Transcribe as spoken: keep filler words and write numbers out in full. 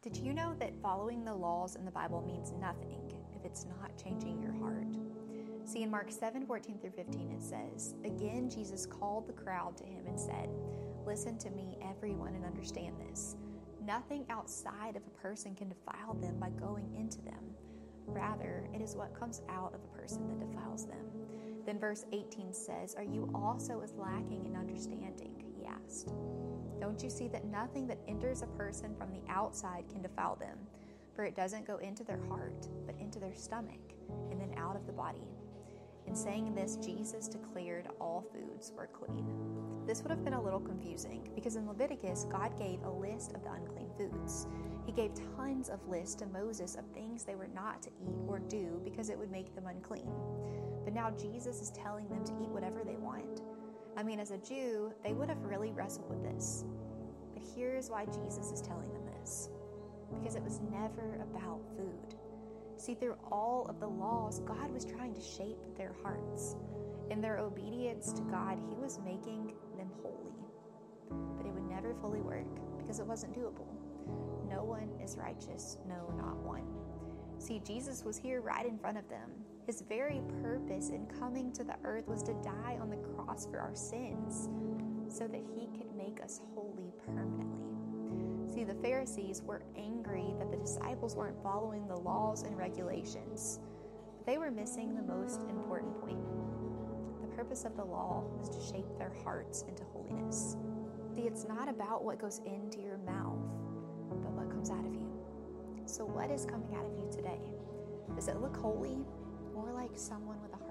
Did you know that following the laws in the Bible means nothing if it's not changing your heart? See, in Mark seven, fourteen through fifteen, it says, "Again, Jesus called the crowd to him and said, 'Listen to me, everyone, and understand this. Nothing outside of a person can defile them by going into them. Rather, it is what comes out of a person that defiles them.'" Then verse eighteen says, "Are you also as lacking in understanding?" he asked. "Don't you see that nothing that enters a person from the outside can defile them? For it doesn't go into their heart, but into their stomach, and then out of the body." In saying this, Jesus declared all foods were clean. This would have been a little confusing because in Leviticus, God gave a list of the unclean foods. He gave tons of lists to Moses of things they were not to eat or do because it would make them unclean. But now Jesus is telling them to eat whatever they want. I mean, as a Jew, they would have really wrestled with this. But here's why Jesus is telling them this. Because it was never about food. See, through all of the laws, God was trying to shape their hearts. In their obedience to God, he was making them holy. But it would never fully work because it wasn't doable. No one is righteous, no, not one. See, Jesus was here right in front of them. His very purpose in coming to the earth was to die on the cross for our sins so that he could make us holy permanently. See, the Pharisees were angry that the disciples weren't following the laws and regulations, but they were missing the most important point. The purpose of the law was to shape their hearts into holiness. See, it's not about what goes into your mouth, but what comes out of you. So what is coming out of you today? Does it look holy or like someone with a